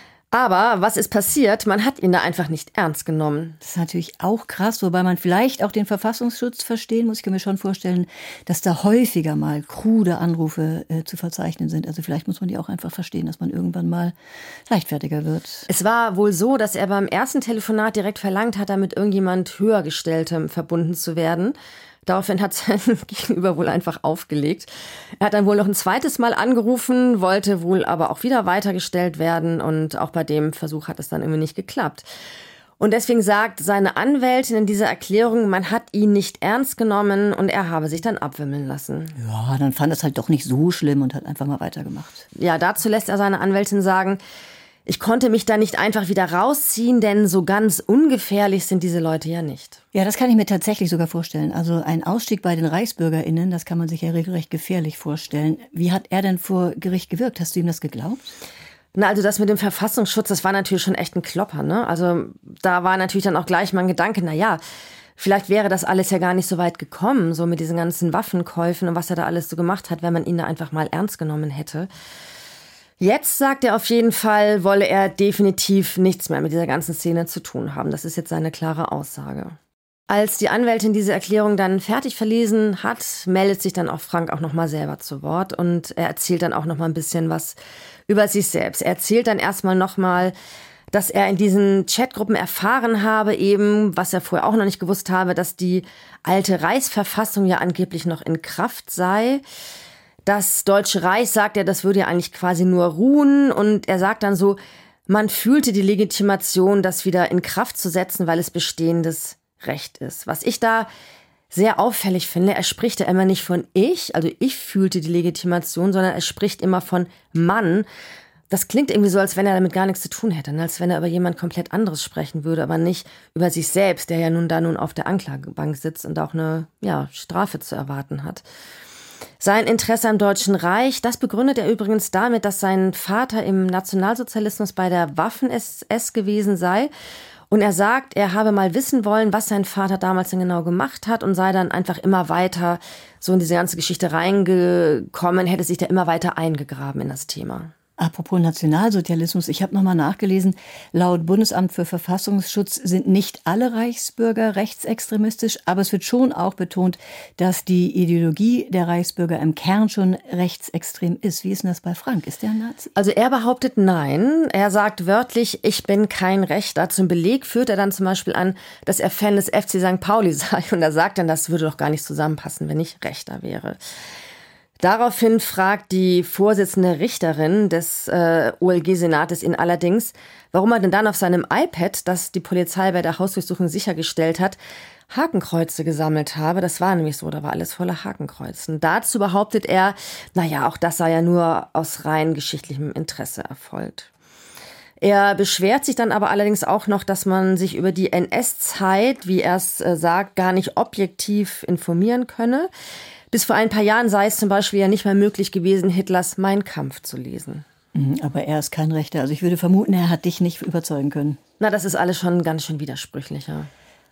Aber was ist passiert? Man hat ihn da einfach nicht ernst genommen. Das ist natürlich auch krass, wobei man vielleicht auch den Verfassungsschutz verstehen muss. Ich kann mir schon vorstellen, dass da häufiger mal krude Anrufe zu verzeichnen sind. Also vielleicht muss man die auch einfach verstehen, dass man irgendwann mal leichtfertiger wird. Es war wohl so, dass er beim ersten Telefonat direkt verlangt hat, mit irgendjemand Höhergestelltem verbunden zu werden. Daraufhin hat sein Gegenüber wohl einfach aufgelegt. Er hat dann wohl noch ein zweites Mal angerufen, wollte wohl aber auch wieder weitergestellt werden und auch bei dem Versuch hat es dann irgendwie nicht geklappt. Und deswegen sagt seine Anwältin in dieser Erklärung, man hat ihn nicht ernst genommen und er habe sich dann abwimmeln lassen. Ja, dann fand es halt doch nicht so schlimm und hat einfach mal weitergemacht. Ja, dazu lässt er seine Anwältin sagen, ich konnte mich da nicht einfach wieder rausziehen, denn so ganz ungefährlich sind diese Leute ja nicht. Ja, das kann ich mir tatsächlich sogar vorstellen. Also ein Ausstieg bei den ReichsbürgerInnen, das kann man sich ja regelrecht gefährlich vorstellen. Wie hat er denn vor Gericht gewirkt? Hast du ihm das geglaubt? Na, also das mit dem Verfassungsschutz, das war natürlich schon echt ein Klopper, ne? Also da war natürlich dann auch gleich mein Gedanke, vielleicht wäre das alles ja gar nicht so weit gekommen, so mit diesen ganzen Waffenkäufen und was er da alles so gemacht hat, wenn man ihn da einfach mal ernst genommen hätte. Jetzt sagt er auf jeden Fall, wolle er definitiv nichts mehr mit dieser ganzen Szene zu tun haben. Das ist jetzt seine klare Aussage. Als die Anwältin diese Erklärung dann fertig verlesen hat, meldet sich dann auch Frank auch nochmal selber zu Wort und er erzählt dann auch nochmal ein bisschen was über sich selbst. Er erzählt dann erstmal nochmal, dass er in diesen Chatgruppen erfahren habe, eben, was er vorher auch noch nicht gewusst habe, dass die alte Reichsverfassung ja angeblich noch in Kraft sei. Das Deutsche Reich, sagt er, das würde ja eigentlich quasi nur ruhen. Und er sagt dann so, man fühlte die Legitimation, das wieder in Kraft zu setzen, weil es bestehendes Recht ist. Was ich da sehr auffällig finde, er spricht ja immer nicht von ich, also ich fühlte die Legitimation, sondern er spricht immer von Mann. Das klingt irgendwie so, als wenn er damit gar nichts zu tun hätte, als wenn er über jemand komplett anderes sprechen würde, aber nicht über sich selbst, der ja nun auf der Anklagebank sitzt und auch eine Strafe zu erwarten hat. Sein Interesse am Deutschen Reich, das begründet er übrigens damit, dass sein Vater im Nationalsozialismus bei der Waffen-SS gewesen sei. Und er sagt, er habe mal wissen wollen, was sein Vater damals denn genau gemacht hat und sei dann einfach immer weiter so in diese ganze Geschichte reingekommen, hätte sich da immer weiter eingegraben in das Thema. Apropos Nationalsozialismus, ich habe nochmal nachgelesen, laut Bundesamt für Verfassungsschutz sind nicht alle Reichsbürger rechtsextremistisch, aber es wird schon auch betont, dass die Ideologie der Reichsbürger im Kern schon rechtsextrem ist. Wie ist denn das bei Frank? Ist der ein Nazi? Also er behauptet nein. Er sagt wörtlich, ich bin kein Rechter. Zum Beleg führt er dann zum Beispiel an, dass er Fan des FC St. Pauli sei. Und er sagt dann, das würde doch gar nicht zusammenpassen, wenn ich Rechter wäre. Daraufhin fragt die Vorsitzende Richterin des OLG-Senates ihn allerdings, warum er denn dann auf seinem iPad, das die Polizei bei der Hausdurchsuchung sichergestellt hat, Hakenkreuze gesammelt habe. Das war nämlich so, da war alles voller Hakenkreuzen. Dazu behauptet er, auch das sei ja nur aus rein geschichtlichem Interesse erfolgt. Er beschwert sich dann aber allerdings auch noch, dass man sich über die NS-Zeit, wie er es sagt, gar nicht objektiv informieren könne. Bis vor ein paar Jahren sei es zum Beispiel ja nicht mehr möglich gewesen, Hitlers Mein Kampf zu lesen. Aber er ist kein Rechter. Also ich würde vermuten, er hat dich nicht überzeugen können. Das ist alles schon ganz schön widersprüchlich, ja.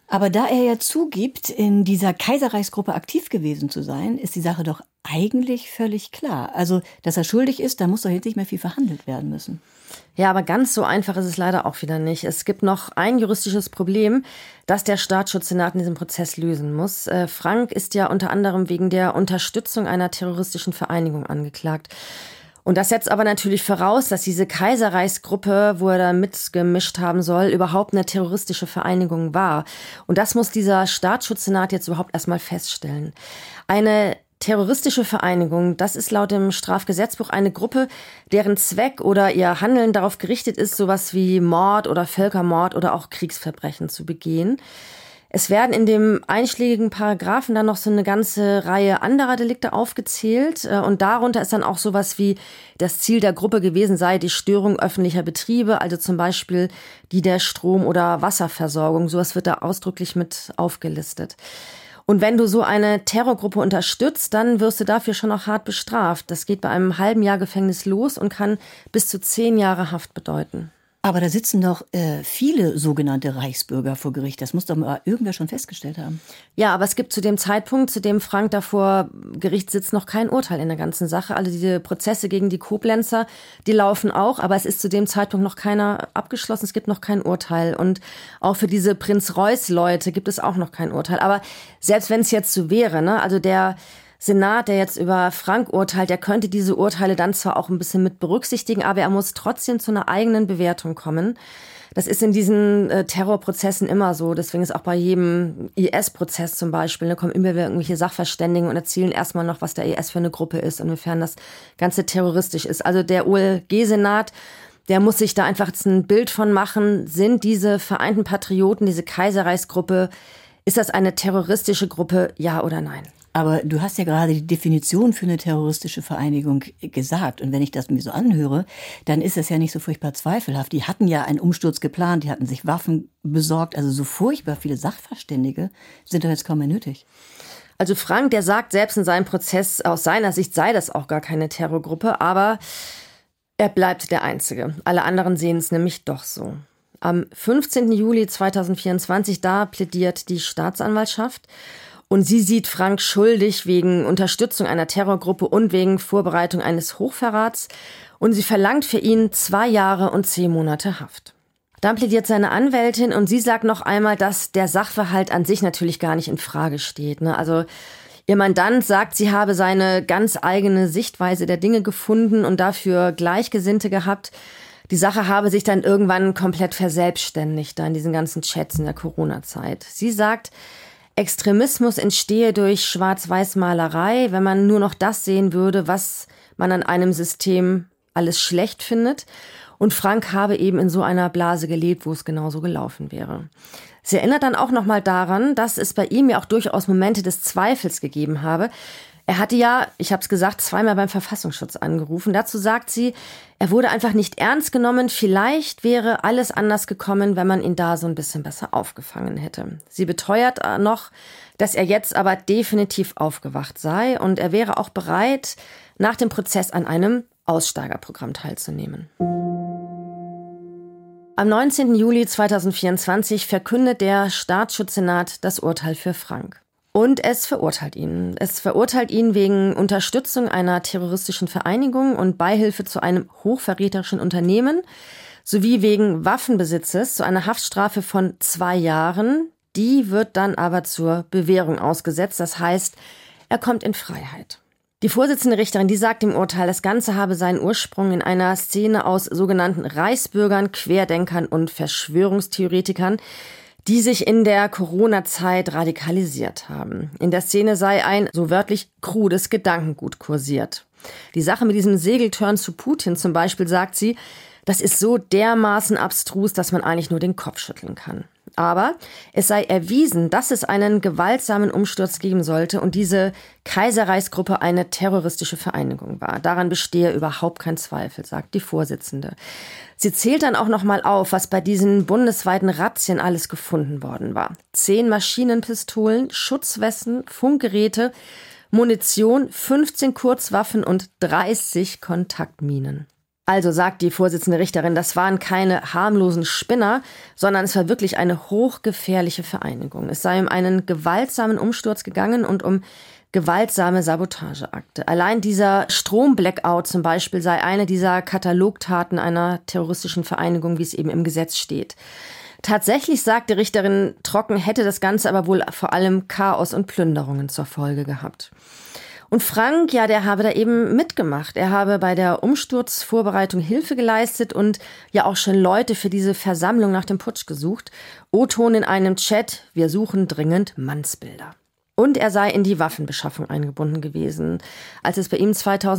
Aber da er ja zugibt, in dieser Kaiserreichsgruppe aktiv gewesen zu sein, ist die Sache doch eigentlich völlig klar. Also, dass er schuldig ist, da muss doch jetzt nicht mehr viel verhandelt werden müssen. Ja, aber ganz so einfach ist es leider auch wieder nicht. Es gibt noch ein juristisches Problem, das der Staatsschutzsenat in diesem Prozess lösen muss. Frank ist ja unter anderem wegen der Unterstützung einer terroristischen Vereinigung angeklagt. Und das setzt aber natürlich voraus, dass diese Kaiserreichsgruppe, wo er da mitgemischt haben soll, überhaupt eine terroristische Vereinigung war. Und das muss dieser Staatsschutzsenat jetzt überhaupt erstmal feststellen. Eine terroristische Vereinigung, das ist laut dem Strafgesetzbuch eine Gruppe, deren Zweck oder ihr Handeln darauf gerichtet ist, sowas wie Mord oder Völkermord oder auch Kriegsverbrechen zu begehen. Es werden in dem einschlägigen Paragraphen dann noch so eine ganze Reihe anderer Delikte aufgezählt. Und darunter ist dann auch sowas wie das Ziel der Gruppe gewesen sei, die Störung öffentlicher Betriebe, also zum Beispiel die der Strom- oder Wasserversorgung. Sowas wird da ausdrücklich mit aufgelistet. Und wenn du so eine Terrorgruppe unterstützt, dann wirst du dafür schon auch hart bestraft. Das geht bei einem halben Jahr Gefängnis los und kann bis zu 10 Jahre Haft bedeuten. Aber da sitzen doch viele sogenannte Reichsbürger vor Gericht. Das muss doch mal irgendwer schon festgestellt haben. Ja, aber es gibt zu dem Zeitpunkt, zu dem Frank da vor Gericht sitzt, noch kein Urteil in der ganzen Sache. Also diese Prozesse gegen die Koblenzer, die laufen auch, aber es ist zu dem Zeitpunkt noch keiner abgeschlossen. Es gibt noch kein Urteil. Und auch für diese Prinz-Reuß-Leute gibt es auch noch kein Urteil. Aber selbst wenn es jetzt so wäre, ne, also der Senat, der jetzt über Frank urteilt, der könnte diese Urteile dann zwar auch ein bisschen mit berücksichtigen, aber er muss trotzdem zu einer eigenen Bewertung kommen. Das ist in diesen Terrorprozessen immer so. Deswegen ist auch bei jedem IS-Prozess zum Beispiel, da kommen immer wieder irgendwelche Sachverständigen und erzählen erstmal noch, was der IS für eine Gruppe ist und inwiefern das Ganze terroristisch ist. Also der OLG-Senat, der muss sich da einfach jetzt ein Bild von machen. Sind diese Vereinten Patrioten, diese Kaiserreichsgruppe, ist das eine terroristische Gruppe, ja oder nein? Aber du hast ja gerade die Definition für eine terroristische Vereinigung gesagt. Und wenn ich das mir so anhöre, dann ist das ja nicht so furchtbar zweifelhaft. Die hatten ja einen Umsturz geplant, die hatten sich Waffen besorgt. Also so furchtbar viele Sachverständige sind doch jetzt kaum mehr nötig. Also Frank, der sagt selbst in seinem Prozess, aus seiner Sicht sei das auch gar keine Terrorgruppe, aber er bleibt der Einzige. Alle anderen sehen es nämlich doch so. Am 15. Juli 2024, da plädiert die Staatsanwaltschaft. Und sie sieht Frank schuldig wegen Unterstützung einer Terrorgruppe und wegen Vorbereitung eines Hochverrats. Und sie verlangt für ihn 2 Jahre und 10 Monate Haft. Dann plädiert seine Anwältin und sie sagt noch einmal, dass der Sachverhalt an sich natürlich gar nicht in Frage steht. Also ihr Mandant sagt, sie habe seine ganz eigene Sichtweise der Dinge gefunden und dafür Gleichgesinnte gehabt. Die Sache habe sich dann irgendwann komplett verselbstständigt, da in diesen ganzen Chats in der Corona-Zeit. Sie sagt, Extremismus entstehe durch Schwarz-Weiß-Malerei, wenn man nur noch das sehen würde, was man an einem System alles schlecht findet. Und Frank habe eben in so einer Blase gelebt, wo es genauso gelaufen wäre. Sie erinnert dann auch nochmal daran, dass es bei ihm ja auch durchaus Momente des Zweifels gegeben habe. Er hatte ja, ich habe es gesagt, 2-mal beim Verfassungsschutz angerufen. Dazu sagt sie, er wurde einfach nicht ernst genommen. Vielleicht wäre alles anders gekommen, wenn man ihn da so ein bisschen besser aufgefangen hätte. Sie beteuert noch, dass er jetzt aber definitiv aufgewacht sei und er wäre auch bereit, nach dem Prozess an einem Aussteigerprogramm teilzunehmen. Am 19. Juli 2024 verkündet der Staatsschutzsenat das Urteil für Frank. Und es verurteilt ihn. Es verurteilt ihn wegen Unterstützung einer terroristischen Vereinigung und Beihilfe zu einem hochverräterischen Unternehmen sowie wegen Waffenbesitzes zu einer Haftstrafe von 2 Jahren. Die wird dann aber zur Bewährung ausgesetzt. Das heißt, er kommt in Freiheit. Die Vorsitzende Richterin, die sagt im Urteil, das Ganze habe seinen Ursprung in einer Szene aus sogenannten Reichsbürgern, Querdenkern und Verschwörungstheoretikern, die sich in der Corona-Zeit radikalisiert haben. In der Szene sei ein, so wörtlich, krudes Gedankengut kursiert. Die Sache mit diesem Segeltörn zu Putin zum Beispiel, sagt sie, das ist so dermaßen abstrus, dass man eigentlich nur den Kopf schütteln kann. Aber es sei erwiesen, dass es einen gewaltsamen Umsturz geben sollte und diese Kaiserreichsgruppe eine terroristische Vereinigung war. Daran bestehe überhaupt kein Zweifel, sagt die Vorsitzende. Sie zählt dann auch noch mal auf, was bei diesen bundesweiten Razzien alles gefunden worden war. 10 Maschinenpistolen, Schutzwesten, Funkgeräte, Munition, 15 Kurzwaffen und 30 Kontaktminen. Also sagt die Vorsitzende Richterin, das waren keine harmlosen Spinner, sondern es war wirklich eine hochgefährliche Vereinigung. Es sei um einen gewaltsamen Umsturz gegangen und um gewaltsame Sabotageakte. Allein dieser Stromblackout zum Beispiel sei eine dieser Katalogtaten einer terroristischen Vereinigung, wie es eben im Gesetz steht. Tatsächlich, sagt die Richterin trocken, hätte das Ganze aber wohl vor allem Chaos und Plünderungen zur Folge gehabt. Und Frank, ja, der habe da eben mitgemacht. Er habe bei der Umsturzvorbereitung Hilfe geleistet und ja auch schon Leute für diese Versammlung nach dem Putsch gesucht. O-Ton in einem Chat, wir suchen dringend Mannsbilder. Und er sei in die Waffenbeschaffung eingebunden gewesen. Als es bei ihm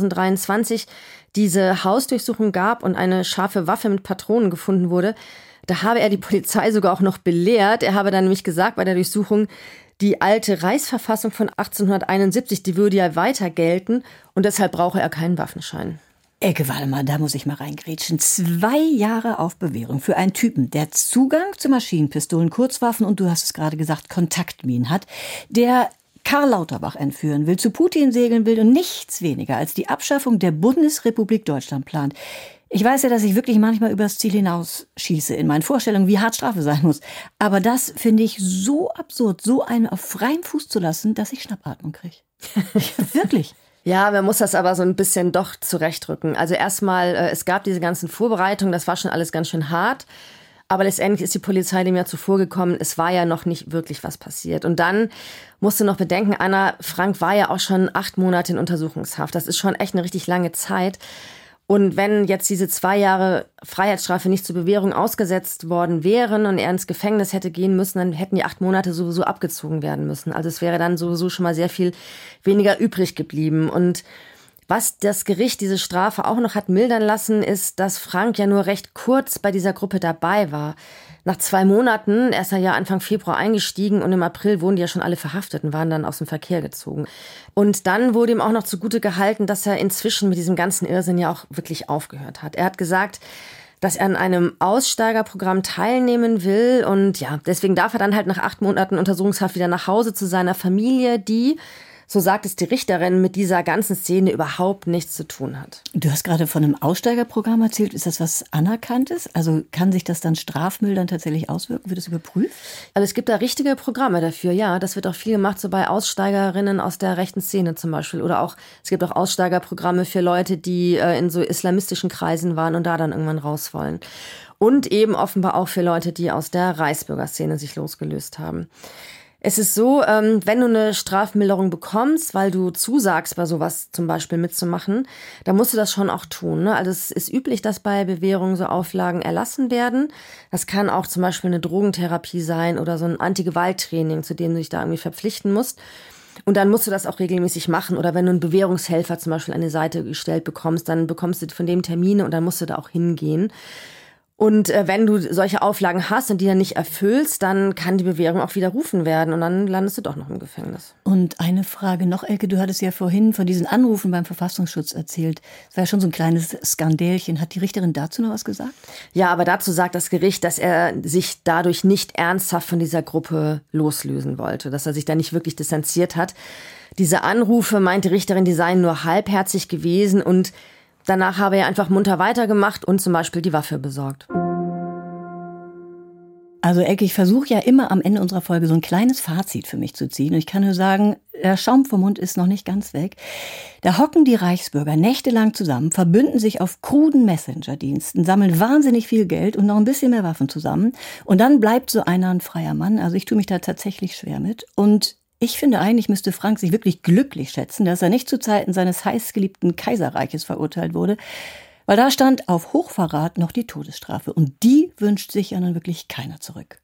2023 diese Hausdurchsuchung gab und eine scharfe Waffe mit Patronen gefunden wurde, da habe er die Polizei sogar auch noch belehrt. Er habe dann nämlich gesagt bei der Durchsuchung, die alte Reichsverfassung von 1871, die würde ja weiter gelten und deshalb brauche er keinen Waffenschein. Elke, warte mal, da muss ich mal reingrätschen. 2 Jahre auf Bewährung für einen Typen, der Zugang zu Maschinenpistolen, Kurzwaffen und du hast es gerade gesagt, Kontaktminen hat, der Karl Lauterbach entführen will, zu Putin segeln will und nichts weniger als die Abschaffung der Bundesrepublik Deutschland plant. Ich weiß ja, dass ich wirklich manchmal übers Ziel hinaus schieße in meinen Vorstellungen, wie hart Strafe sein muss. Aber das finde ich so absurd, so einen auf freiem Fuß zu lassen, dass ich Schnappatmung kriege. Wirklich. Ja, man muss das aber so ein bisschen doch zurechtrücken. Also erstmal, es gab diese ganzen Vorbereitungen, das war schon alles ganz schön hart. Aber letztendlich ist die Polizei dem ja zuvor gekommen, es war ja noch nicht wirklich was passiert. Und dann musst du noch bedenken, Anna, Frank war ja auch schon 8 Monate in Untersuchungshaft. Das ist schon echt eine richtig lange Zeit. Und wenn jetzt diese 2 Jahre Freiheitsstrafe nicht zur Bewährung ausgesetzt worden wären und er ins Gefängnis hätte gehen müssen, dann hätten die 8 Monate sowieso abgezogen werden müssen. Also es wäre dann sowieso schon mal sehr viel weniger übrig geblieben. Und was das Gericht diese Strafe auch noch hat mildern lassen, ist, dass Frank ja nur recht kurz bei dieser Gruppe dabei war. Nach 2 Monaten, er ist ja Anfang Februar eingestiegen und im April wurden die ja schon alle verhaftet und waren dann aus dem Verkehr gezogen. Und dann wurde ihm auch noch zugute gehalten, dass er inzwischen mit diesem ganzen Irrsinn ja auch wirklich aufgehört hat. Er hat gesagt, dass er an einem Aussteigerprogramm teilnehmen will und ja, deswegen darf er dann halt nach 8 Monaten Untersuchungshaft wieder nach Hause zu seiner Familie, die, so sagt es die Richterin, mit dieser ganzen Szene überhaupt nichts zu tun hat. Du hast gerade von einem Aussteigerprogramm erzählt. Ist das was Anerkanntes? Also kann sich das dann strafmildernd tatsächlich auswirken? Wird das überprüft? Also es gibt da richtige Programme dafür, ja. Das wird auch viel gemacht, so bei Aussteigerinnen aus der rechten Szene zum Beispiel. Oder auch, es gibt auch Aussteigerprogramme für Leute, die in so islamistischen Kreisen waren und da dann irgendwann raus wollen. Und eben offenbar auch für Leute, die aus der Reichsbürgerszene sich losgelöst haben. Es ist so, wenn du eine Strafmilderung bekommst, weil du zusagst, bei sowas zum Beispiel mitzumachen, dann musst du das schon auch tun. Ne? Also es ist üblich, dass bei Bewährung so Auflagen erlassen werden. Das kann auch zum Beispiel eine Drogentherapie sein oder so ein Anti-Gewalt-Training, zu dem du dich da irgendwie verpflichten musst. Und dann musst du das auch regelmäßig machen. Oder wenn du einen Bewährungshelfer zum Beispiel an die Seite gestellt bekommst, dann bekommst du von dem Termine und dann musst du da auch hingehen. Und wenn du solche Auflagen hast und die dann nicht erfüllst, dann kann die Bewährung auch widerrufen werden und dann landest du doch noch im Gefängnis. Und eine Frage noch, Elke, du hattest ja vorhin von diesen Anrufen beim Verfassungsschutz erzählt. Das war ja schon so ein kleines Skandälchen. Hat die Richterin dazu noch was gesagt? Ja, aber dazu sagt das Gericht, dass er sich dadurch nicht ernsthaft von dieser Gruppe loslösen wollte, dass er sich da nicht wirklich distanziert hat. Diese Anrufe, meint die Richterin, die seien nur halbherzig gewesen und danach habe er einfach munter weitergemacht und zum Beispiel die Waffe besorgt. Also Elke, ich versuche ja immer am Ende unserer Folge so ein kleines Fazit für mich zu ziehen. Und ich kann nur sagen, der Schaum vom Mund ist noch nicht ganz weg. Da hocken die Reichsbürger nächtelang zusammen, verbünden sich auf kruden Messenger-Diensten, sammeln wahnsinnig viel Geld und noch ein bisschen mehr Waffen zusammen. Und dann bleibt so einer ein freier Mann. Also ich tue mich da tatsächlich schwer mit. Und ich finde, eigentlich müsste Frank sich wirklich glücklich schätzen, dass er nicht zu Zeiten seines heißgeliebten Kaiserreiches verurteilt wurde, weil da stand auf Hochverrat noch die Todesstrafe. Und die wünscht sich ja nun wirklich keiner zurück.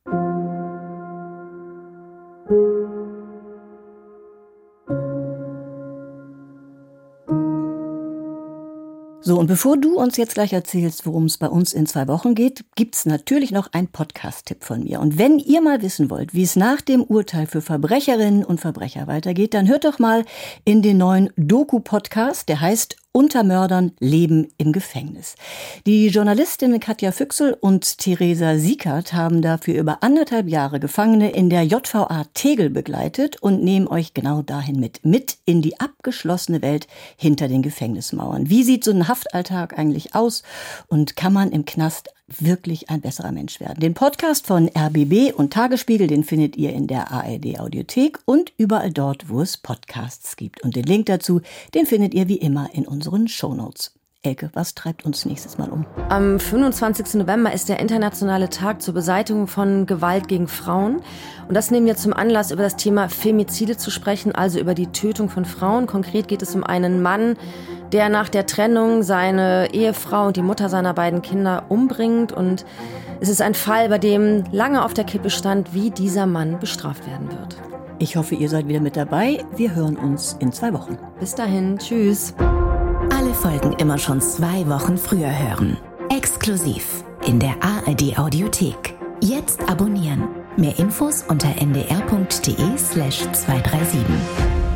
So, und bevor du uns jetzt gleich erzählst, worum es bei uns in 2 Wochen geht, gibt's natürlich noch einen Podcast-Tipp von mir. Und wenn ihr mal wissen wollt, wie es nach dem Urteil für Verbrecherinnen und Verbrecher weitergeht, dann hört doch mal in den neuen Doku-Podcast, der heißt unter Mördern leben im Gefängnis. Die Journalistinnen Katja Füchsel und Theresa Siekert haben dafür über 1,5 Jahre Gefangene in der JVA Tegel begleitet und nehmen euch genau dahin mit in die abgeschlossene Welt hinter den Gefängnismauern. Wie sieht so ein Haftalltag eigentlich aus und kann man im Knast wirklich ein besserer Mensch werden? Den Podcast von RBB und Tagesspiegel, den findet ihr in der ARD-Audiothek und überall dort, wo es Podcasts gibt. Und den Link dazu, den findet ihr wie immer in unseren Shownotes. Elke, was treibt uns nächstes Mal um? Am 25. November ist der internationale Tag zur Beseitigung von Gewalt gegen Frauen. Und das nehmen wir zum Anlass, über das Thema Femizide zu sprechen, also über die Tötung von Frauen. Konkret geht es um einen Mann, der nach der Trennung seine Ehefrau und die Mutter seiner beiden Kinder umbringt. Und es ist ein Fall, bei dem lange auf der Kippe stand, wie dieser Mann bestraft werden wird. Ich hoffe, ihr seid wieder mit dabei. Wir hören uns in 2 Wochen. Bis dahin, tschüss. Alle Folgen immer schon 2 Wochen früher hören. Exklusiv in der ARD-Audiothek. Jetzt abonnieren. Mehr Infos unter ndr.de/237.